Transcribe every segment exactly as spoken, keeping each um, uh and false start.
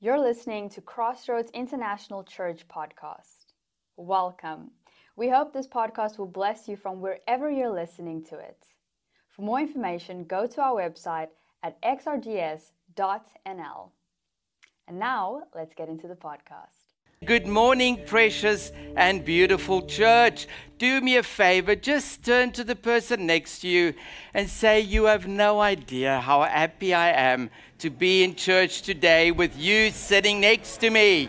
You're listening to Crossroads International Church podcast. Welcome. We hope this podcast will bless you from wherever you're listening to it. For more information, go to our website at x r g s dot n l. And now, let's get into the podcast. Good morning, precious and beautiful church. Do me a favor, just turn to the person next to you and say, you have no idea how happy I am to be in church today with you sitting next to me.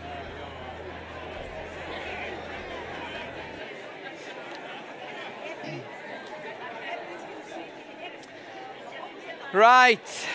Right.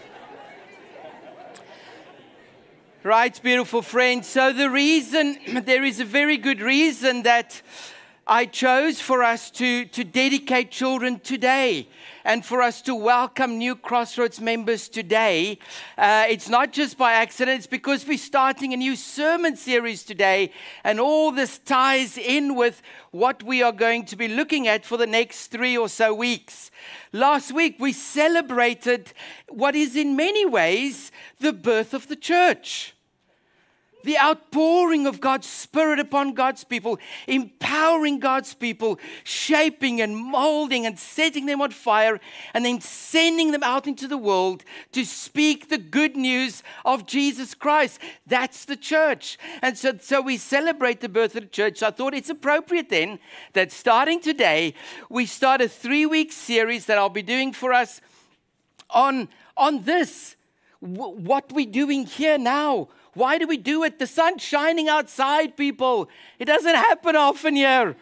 Right, beautiful friends. So the reason, there is a very good reason that I chose for us to, to dedicate children today and for us to welcome new Crossroads members today. Uh, it's not just by accident, it's because we're starting a new sermon series today, and all this ties in with what we are going to be looking at for the next three or so weeks. Last week, we celebrated what is in many ways the birth of the church. The outpouring of God's Spirit upon God's people, empowering God's people, shaping and molding and setting them on fire, and then sending them out into the world to speak the good news of Jesus Christ. That's the church. And so, so we celebrate the birth of the church. So I thought it's appropriate then that starting today, we start a three-week series that I'll be doing for us on, on this, w- what we're doing here now. Why do we do it? The sun's shining outside, people. It doesn't happen often here.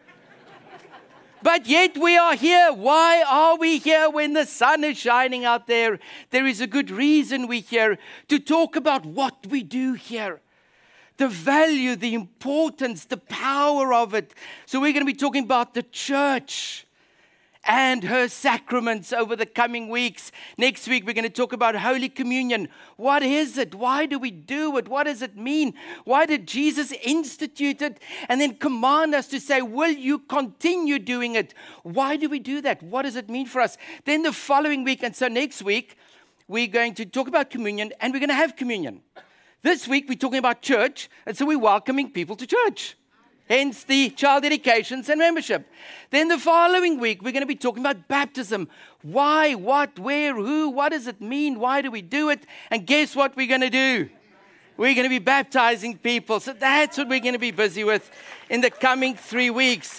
But yet we are here. Why are we here when the sun is shining out there? There is a good reason we're here to talk about what we do here. The value, the importance, the power of it. So we're going to be talking about the church and her sacraments over the coming weeks. Next week, we're going to talk about Holy Communion. What is it? Why do we do it? What does it mean? Why did Jesus institute it and then command us to say, will you continue doing it? Why do we do that? What does it mean for us? Then the following week, and so next week, we're going to talk about communion, and we're going to have communion. This week, we're talking about church, and so we're welcoming people to church. Hence the child dedications and membership. Then the following week, we're going to be talking about baptism. Why, what, where, who, what does it mean? Why do we do it? And guess what we're going to do? We're going to be baptizing people. So that's what we're going to be busy with in the coming three weeks.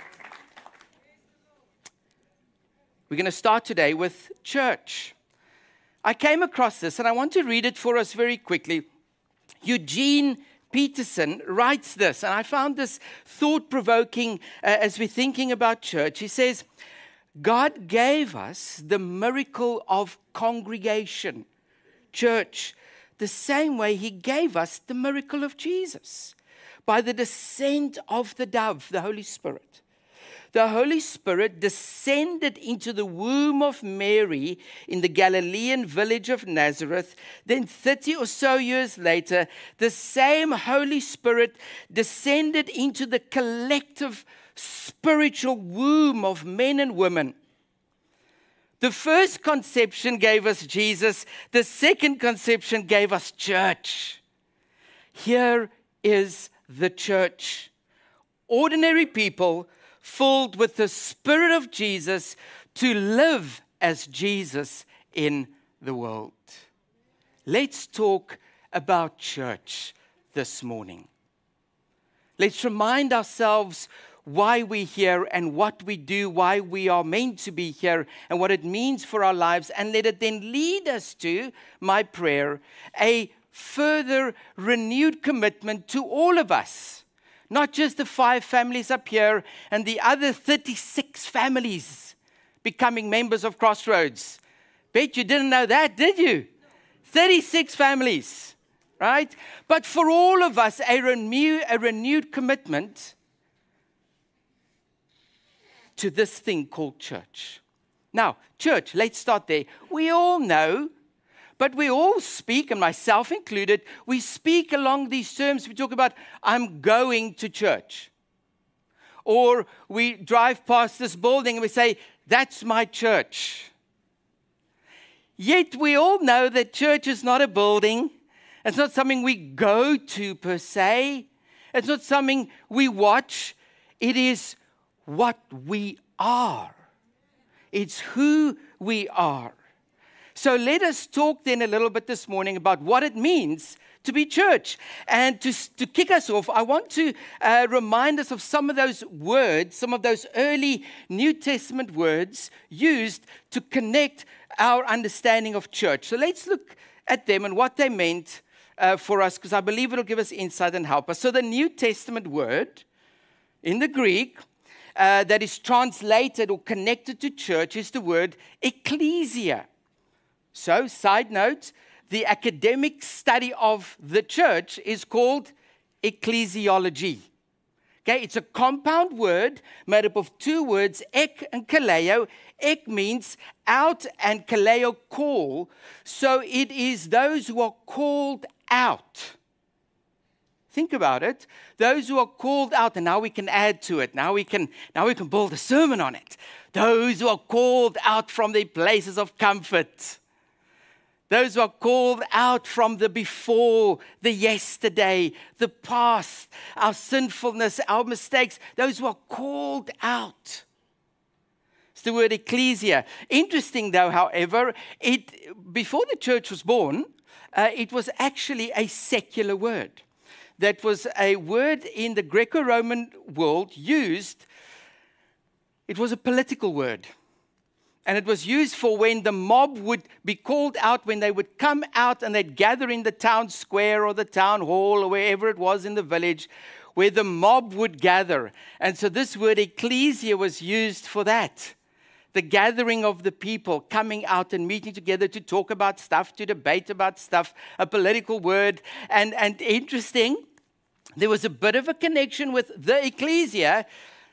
We're going to start today with church. I came across this, and I want to read it for us very quickly. Eugene Peterson writes this, and I found this thought-provoking uh, as we're thinking about church. He says, God gave us the miracle of congregation, church, the same way He gave us the miracle of Jesus, by the descent of the dove, the Holy Spirit. The Holy Spirit descended into the womb of Mary in the Galilean village of Nazareth. Then thirty or so years later, the same Holy Spirit descended into the collective spiritual womb of men and women. The first conception gave us Jesus. The second conception gave us church. Here is the church. Ordinary people filled with the Spirit of Jesus to live as Jesus in the world. Let's talk about church this morning. Let's remind ourselves why we're here and what we do, why we are meant to be here, and what it means for our lives, and let it then lead us to, my prayer, a further renewed commitment to all of us. Not just the five families up here and the other thirty-six families becoming members of Crossroads. Bet you didn't know that, did you? thirty-six families, right? But for all of us, a, renew, a renewed commitment to this thing called church. Now, church, let's start there. We all know, but we all speak, and myself included, we speak along these terms. We talk about, I'm going to church. Or we drive past this building and we say, that's my church. Yet we all know that church is not a building, It's not something we go to per se. It's not something we watch. It is what we are. It's who we are. So let us talk then a little bit this morning about what it means to be church. And to, to kick us off, I want to uh, remind us of some of those words, some of those early New Testament words used to connect our understanding of church. So let's look at them and what they meant uh, for us, because I believe it'll give us insight and help us. So the New Testament word in the Greek uh, that is translated or connected to church is the word ecclesia. So, side note, the academic study of the church is called ecclesiology. Okay, it's a compound word made up of two words, ek and kaleo. Ek means out and kaleo call. So it is those who are called out. Think about it. Those who are called out, and now we can add to it. Now we can, now we can build a sermon on it. Those who are called out from their places of comfort. Those who are called out from the before, the yesterday, the past, our sinfulness, our mistakes. Those who are called out. It's the word ecclesia. Interesting though, however, it before the church was born, uh, it was actually a secular word. That was a word in the Greco-Roman world used. It was a political word. And it was used for when the mob would be called out, when they would come out and they'd gather in the town square or the town hall or wherever it was in the village, where the mob would gather. And so this word ecclesia was used for that. The gathering of the people coming out and meeting together to talk about stuff, to debate about stuff, a political word. And, and interesting, there was a bit of a connection with the ecclesia.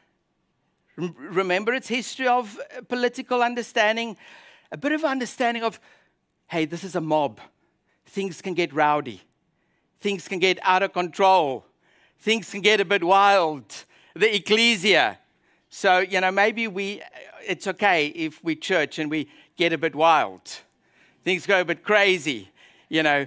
Remember its history of political understanding, a bit of understanding of, hey, this is a mob. Things can get rowdy. Things can get out of control. Things can get a bit wild. The ecclesia. So, you know, maybe we, it's okay if we church and we get a bit wild. Things go a bit crazy, you know,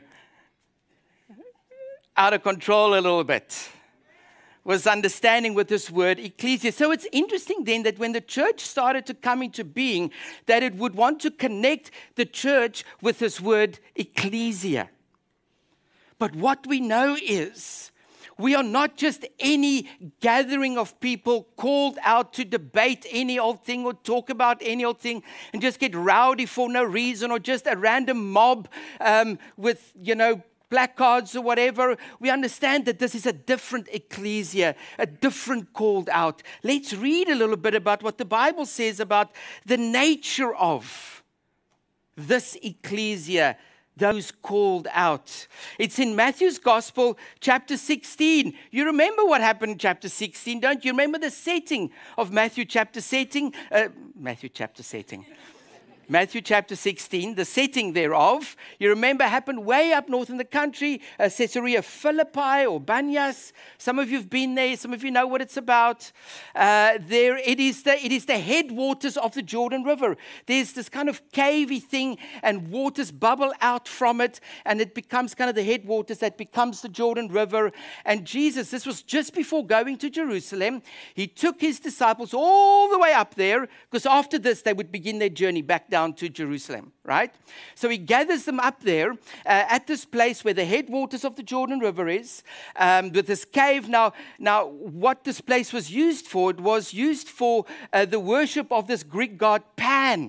out of control a little bit. Was understanding with this word ecclesia. So it's interesting then that when the church started to come into being, that it would want to connect the church with this word ecclesia. But what we know is, we are not just any gathering of people called out to debate any old thing or talk about any old thing and just get rowdy for no reason, or just a random mob um, with, you know, placards or whatever. We understand that this is a different ecclesia, a different called out. Let's read a little bit about what the Bible says about the nature of this ecclesia, those called out. It's in Matthew's Gospel, chapter sixteen. You remember what happened in chapter sixteen, don't you? Remember the setting of Matthew chapter setting? Uh, Matthew chapter setting. Matthew chapter sixteen, the setting thereof, you remember, happened way up north in the country, uh, Caesarea Philippi or Banyas. Some of you have been there. Some of you know what it's about. Uh, there, it is the it is the headwaters of the Jordan River. There's this kind of cavey thing, and waters bubble out from it, and it becomes kind of the headwaters that becomes the Jordan River. And Jesus, this was just before going to Jerusalem. He took his disciples all the way up there, because after this they would begin their journey back down to Jerusalem, right? So he gathers them up there uh, at this place where the headwaters of the Jordan River is, um, with this cave. Now, now, what this place was used for, it was used for uh, the worship of this Greek god Pan.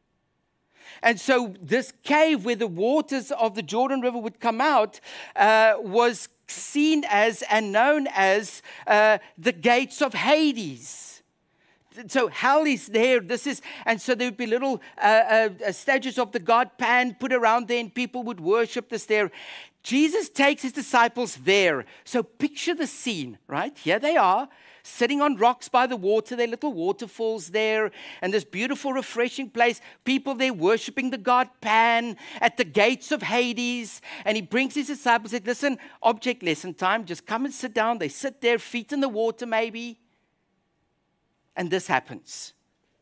And so this cave where the waters of the Jordan River would come out uh, was seen as and known as uh, the gates of Hades. So hell is there. This is, and so there would be little uh, uh, statues of the god Pan put around there, and people would worship this there. Jesus takes his disciples there. So picture the scene, right? Here they are, sitting on rocks by the water. There are little waterfalls there, and this beautiful, refreshing place. People there worshiping the god Pan at the gates of Hades. And he brings his disciples and said, listen, object lesson time. Just come and sit down. They sit there, feet in the water maybe. And this happens.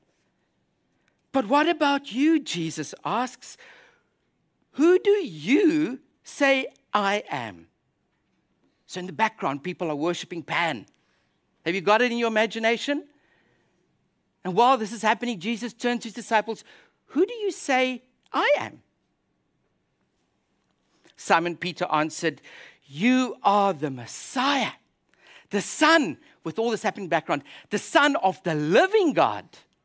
But what about you, Jesus asks? Who do you say I am. So in the background, people are worshiping Pan. Have you got it in your imagination? And while this is happening, Jesus turns to his disciples, who do you say I am? Simon Peter answered, you are the Messiah, the Son, with all this happening background, the Son of the living God.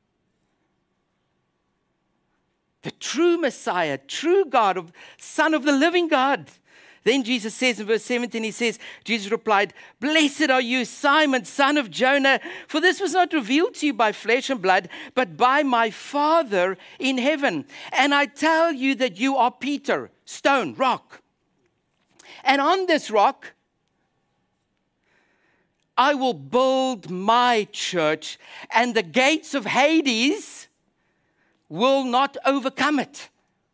The true Messiah, true God, of Son of the living God. Then Jesus says in verse seventeen, he says, Jesus replied, blessed are you, Simon, son of Jonah, for this was not revealed to you by flesh and blood, but by my Father in heaven. And I tell you that you are Peter, stone, rock. And on this rock, I will build my church, and the gates of Hades will not overcome it.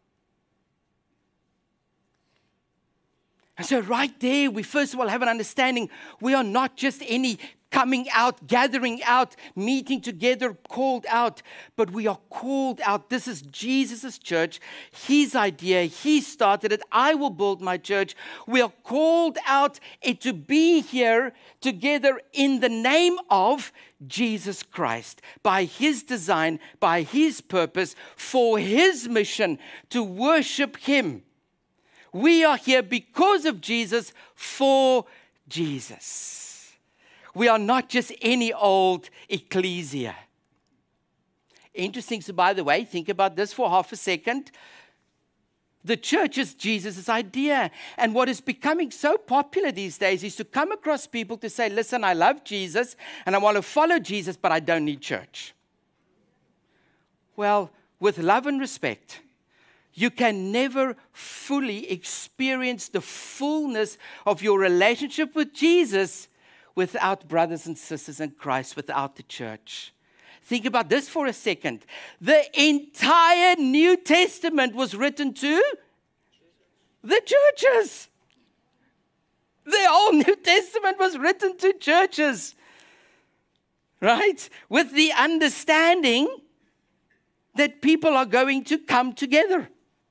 And so right there, we first of all have an understanding. We are not just any coming out, gathering out, meeting together, called out, but we are called out. This is Jesus' church, his idea. He started it. I will build my church. We are called out to be here together in the name of Jesus Christ, by his design, by his purpose, for his mission to worship him. We are here because of Jesus, for Jesus. We are not just any old ecclesia. Interesting. So, by the way, think about this for half a second. The church is Jesus' idea. And what is becoming so popular these days is to come across people to say, listen, I love Jesus and I want to follow Jesus, but I don't need church. Well, with love and respect, you can never fully experience the fullness of your relationship with Jesus without brothers and sisters in Christ, without the church. Think about this for a second. The entire New Testament was written to the churches. The whole New Testament was written to churches, right? With the understanding that people are going to come together.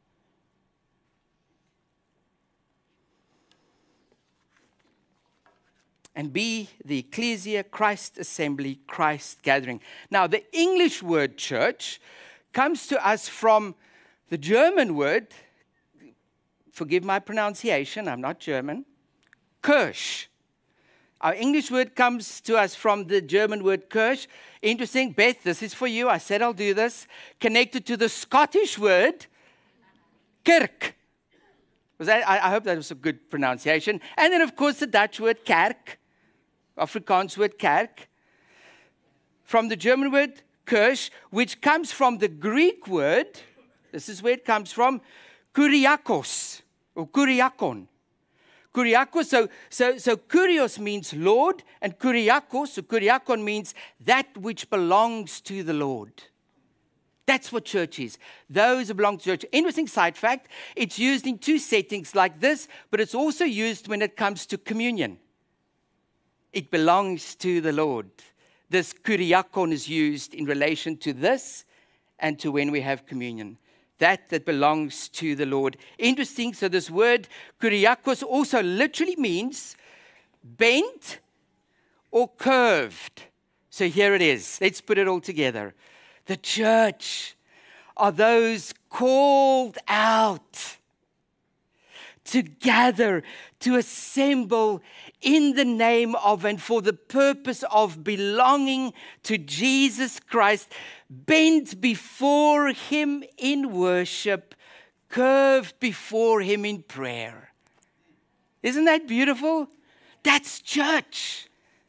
And be the ecclesia, Christ assembly, Christ gathering. Now, the English word church comes to us from the German word, forgive my pronunciation, I'm not German, Kirche. Our English word comes to us from the German word Kirche. Interesting, Beth, this is for you. I said I'll do this. Connected to the Scottish word, Kerk. Was that, I, I hope that was a good pronunciation. And then, of course, the Dutch word kerk. Afrikaans word kerk, from the German word Kirche, which comes from the Greek word, this is where it comes from, kuriakos, or kuriakon. Kuriakos, so, so, so kurios means Lord, and kuriakos, so kuriakon means that which belongs to the Lord. That's what church is. Those who belong to church. Interesting side fact, it's used in two settings like this, but it's also used when it comes to communion. It belongs to the Lord. This kuriakon is used in relation to this and to when we have communion. That that belongs to the Lord. Interesting, so this word kuriakos also literally means bent or curved. So here it is. Let's put it all together. The church are those called out to gather, to assemble in the name of and for the purpose of belonging to Jesus Christ, bent before him in worship, curved before him in prayer. Isn't that beautiful? That's church.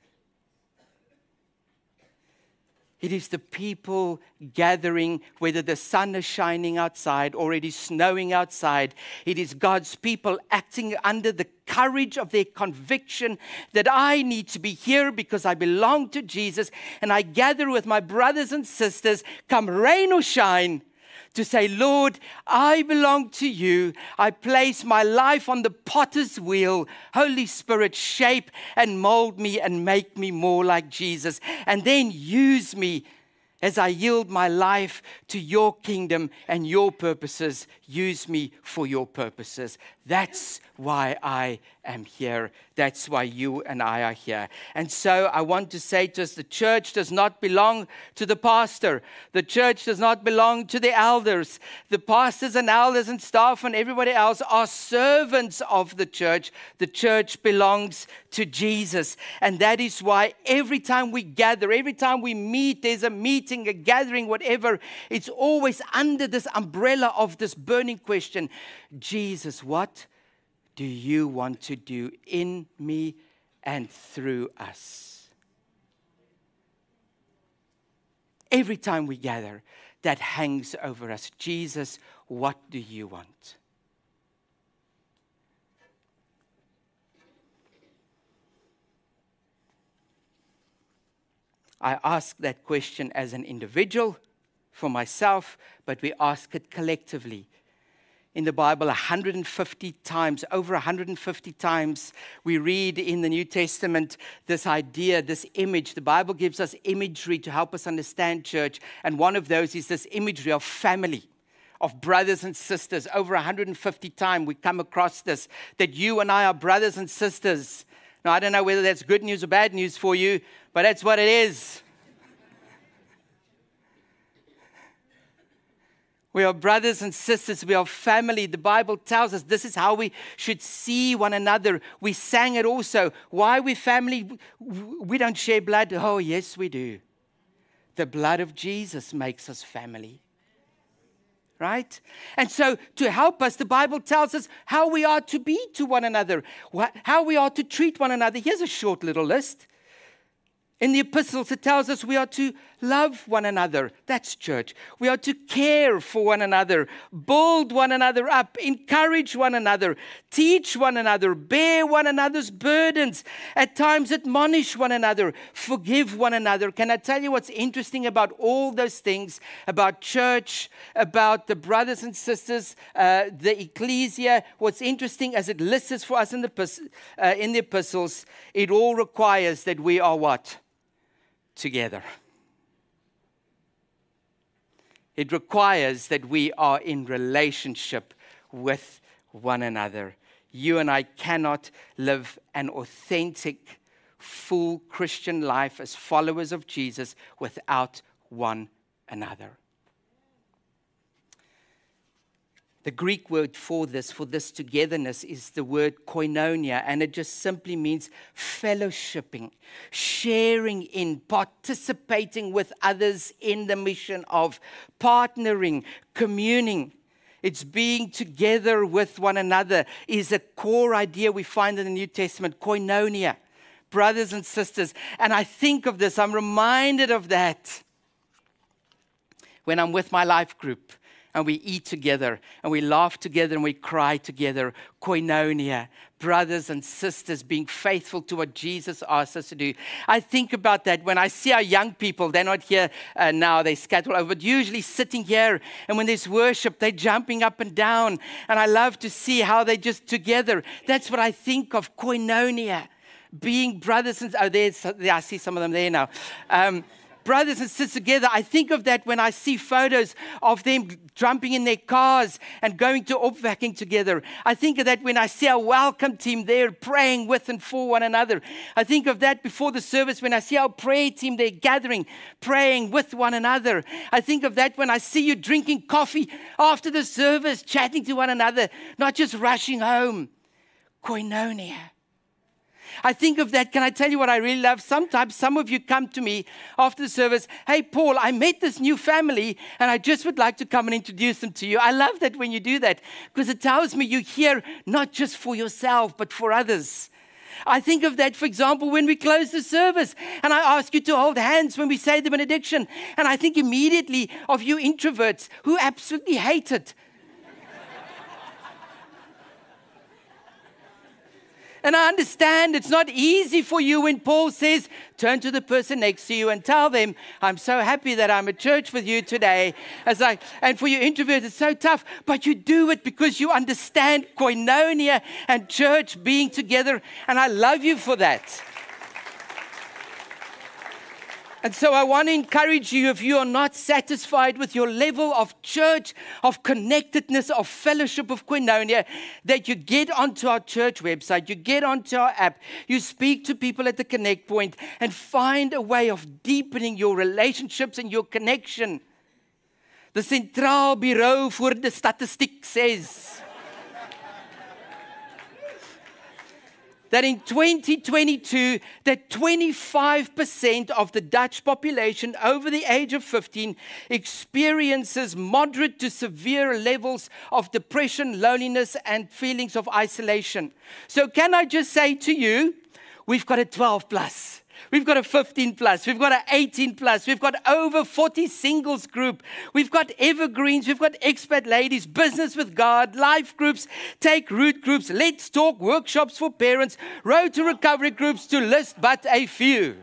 It is the people gathering, whether the sun is shining outside or it is snowing outside. It is God's people acting under the courage of their conviction that I need to be here because I belong to Jesus. And I gather with my brothers and sisters, come rain or shine, to say, Lord, I belong to you. I place my life on the potter's wheel. Holy Spirit, shape and mold me and make me more like Jesus. And then use me As I yield my life to your kingdom and your purposes, use me for your purposes. That's why I am here. That's why you and I are here. And so I want to say to us, the church does not belong to the pastor. The church does not belong to the elders. The pastors and elders and staff and everybody else are servants of the church. The church belongs to Jesus. And that is why every time we gather, every time we meet, there's a meeting, a gathering, whatever, it's always under this umbrella of this burning question. Jesus, what do you want to do in me and through us? Every time we gather, that hangs over us. Jesus, what do you want? I ask that question as an individual for myself, but we ask it collectively. In the Bible, one hundred fifty times, over one hundred fifty times, we read in the New Testament this idea, this image. The Bible gives us imagery to help us understand church. And one of those is this imagery of family, of brothers and sisters. Over one hundred fifty times we come across this, that you and I are brothers and sisters. Now, I don't know whether that's good news or bad news for you, but that's what it is. We are brothers and sisters. We are family. The Bible tells us this is how we should see one another. We sang it also. Why are we family? We don't share blood. Oh, yes, we do. The blood of Jesus makes us family. Right? And so to help us, the Bible tells us how we are to be to one another, how we are to treat one another. Here's a short little list. In the epistles, it tells us we are to love one another. That's church. We are to care for one another, build one another up, encourage one another, teach one another, bear one another's burdens, at times admonish one another, forgive one another. Can I tell you what's interesting about all those things, about church, about the brothers and sisters, uh, the ecclesia? What's interesting as it lists for us in the, uh, in the epistles, it all requires that we are what? Together. It requires that we are in relationship with one another. You and I cannot live an authentic, full Christian life as followers of Jesus without one another. The Greek word for this, for this togetherness, is the word koinonia, and it just simply means fellowshipping, sharing in, participating with others in the mission of partnering, communing. It's being together with one another is a core idea we find in the New Testament, koinonia, brothers and sisters. And I think of this, I'm reminded of that when I'm with my life group. And we eat together, and we laugh together, and we cry together. Koinonia, brothers and sisters being faithful to what Jesus asked us to do. I think about that when I see our young people. They're not here uh, now, they scatter over, but usually sitting here, and when there's worship, they're jumping up and down. And I love to see how they're just together. That's what I think of, koinonia, being brothers and, oh, there's, I see some of them there now. Um, Brothers and sisters together. I think of that when I see photos of them jumping in their cars and going to opwekking together. I think of that when I see our welcome team there praying with and for one another. I think of that before the service when I see our prayer team there gathering, praying with one another. I think of that when I see you drinking coffee after the service, chatting to one another, not just rushing home. Koinonia. I think of that. Can I tell you what I really love? Sometimes some of you come to me after the service. Hey, Paul, I met this new family and I just would like to come and introduce them to you. I love that when you do that because it tells me you're here not just for yourself, but for others. I think of that, for example, when we close the service and I ask you to hold hands when we say the benediction. And I think immediately of you introverts who absolutely hate it. And I understand it's not easy for you when Paul says, turn to the person next to you and tell them, I'm so happy that I'm at church with you today. As like, and for you introverts, it's so tough. But you do it because you understand koinonia and church being together. And I love you for that. And so I want to encourage you, if you are not satisfied with your level of church, of connectedness, of fellowship of Koinonia, that you get onto our church website, you get onto our app, you speak to people at the Connect Point and find a way of deepening your relationships and your connection. The Centraal Bureau voor de Statistiek says that in twenty twenty-two, that twenty-five percent of the Dutch population over the age of fifteen experiences moderate to severe levels of depression, loneliness, and feelings of isolation. So can I just say to you, we've got a twelve plus. We've got a fifteen plus, we've got an eighteen plus, we've got over forty singles group, we've got evergreens, we've got expat ladies, business with God, life groups, take root groups, let's talk workshops for parents, road to recovery groups, to list but a few.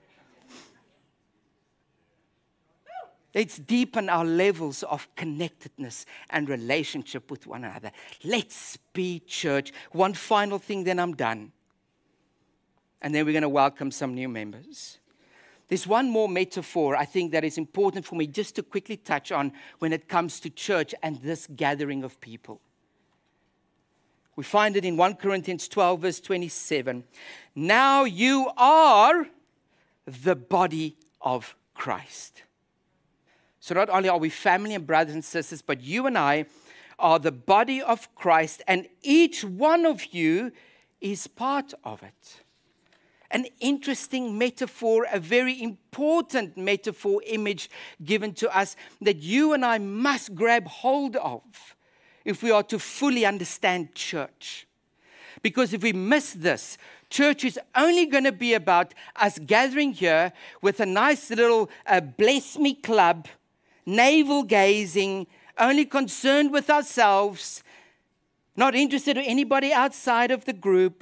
Let's deepen our levels of connectedness and relationship with one another. Let's be church. One final thing, then I'm done. And then we're going to welcome some new members. There's one more metaphor I think that is important for me just to quickly touch on when it comes to church and this gathering of people. We find it in First Corinthians twelve, verse twenty-seven. Now you are the body of Christ. So not only are we family and brothers and sisters, but you and I are the body of Christ, and each one of you is part of it. An interesting metaphor, a very important metaphor image given to us that you and I must grab hold of if we are to fully understand church. Because if we miss this, church is only going to be about us gathering here with a nice little uh, bless me club, navel gazing, only concerned with ourselves, not interested in anybody outside of the group.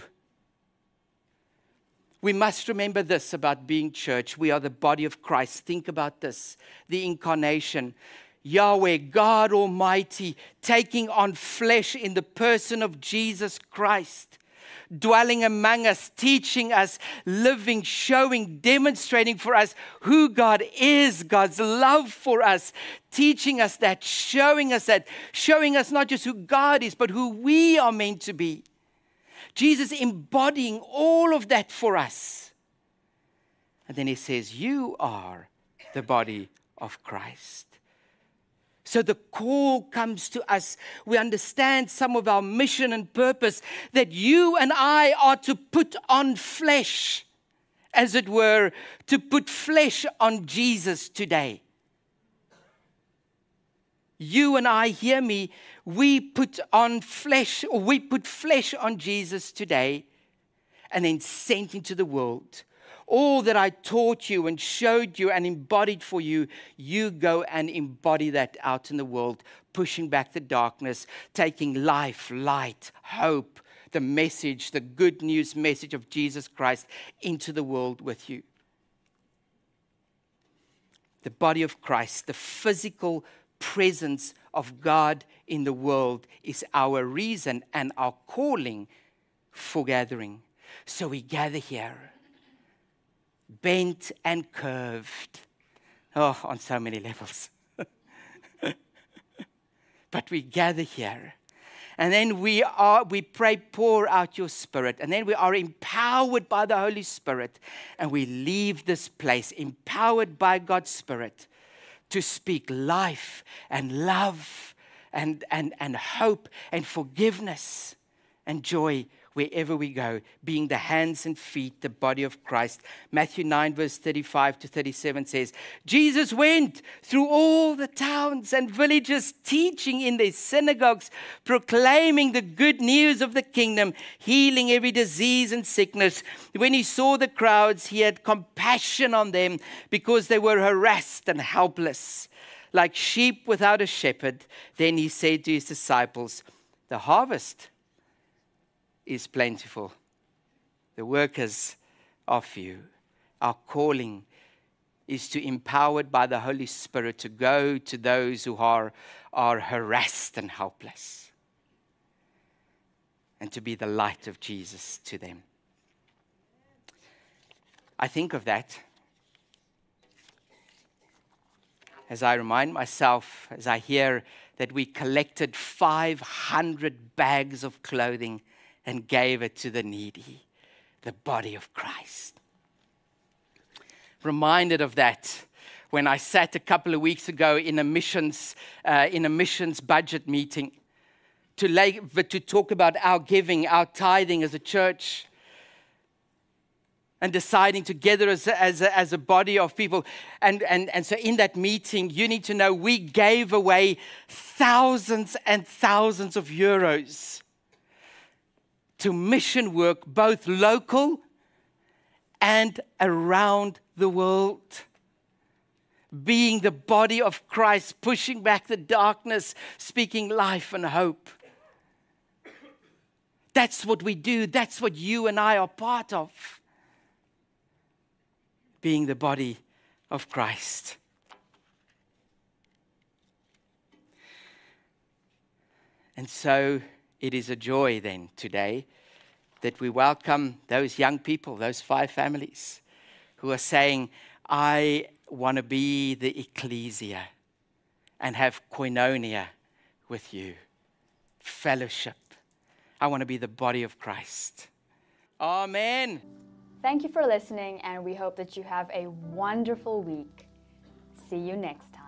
We must remember this about being church. We are the body of Christ. Think about this. The incarnation. Yahweh, God Almighty, taking on flesh in the person of Jesus Christ. Dwelling among us, teaching us, living, showing, demonstrating for us who God is, God's love for us. Teaching us that, showing us that, showing us not just who God is, but who we are meant to be. Jesus embodying all of that for us. And then he says, you are the body of Christ. So the call comes to us. We understand some of our mission and purpose, that you and I are to put on flesh, as it were, to put flesh on Jesus today. You and I, hear me, we put on flesh, or we put flesh on Jesus today and then sent into the world. All that I taught you and showed you and embodied for you, you go and embody that out in the world, pushing back the darkness, taking life, light, hope, the message, the good news message of Jesus Christ into the world with you. The body of Christ, the physical presence of God in the world, is our reason and our calling for gathering. So we gather here, bent and curved, oh, on so many levels. But we gather here, and then we are we pray, pour out your Spirit, and then we are empowered by the Holy Spirit, and we leave this place empowered by God's Spirit to speak life and love and, and, and hope and forgiveness and joy wherever we go, being the hands and feet, the body of Christ. Matthew nine, verse thirty-five to thirty-seven says, Jesus went through all the towns and villages, teaching in their synagogues, proclaiming the good news of the kingdom, healing every disease and sickness. When he saw the crowds, he had compassion on them because they were harassed and helpless, like sheep without a shepherd. Then he said to his disciples, the harvest is plentiful. The workers are few. Our calling is to, empowered by the Holy Spirit, to go to those who are, are harassed and helpless, and to be the light of Jesus to them. I think of that, as I remind myself, as I hear that we collected five hundred bags of clothing and gave it to the needy, the body of Christ. Reminded of that when I sat a couple of weeks ago in a missions uh, in a missions budget meeting to lay, to talk about our giving, our tithing as a church, and deciding together as a, as a, as a body of people. And, and, and so in that meeting, you need to know we gave away thousands and thousands of euros to mission work, both local and around the world. Being the body of Christ, pushing back the darkness, speaking life and hope. That's what we do. That's what you and I are part of. Being the body of Christ. And so it is a joy then today that we welcome those young people, those five families who are saying, I want to be the ecclesia and have koinonia with you, fellowship. I want to be the body of Christ. Amen. Thank you for listening, and we hope that you have a wonderful week. See you next time.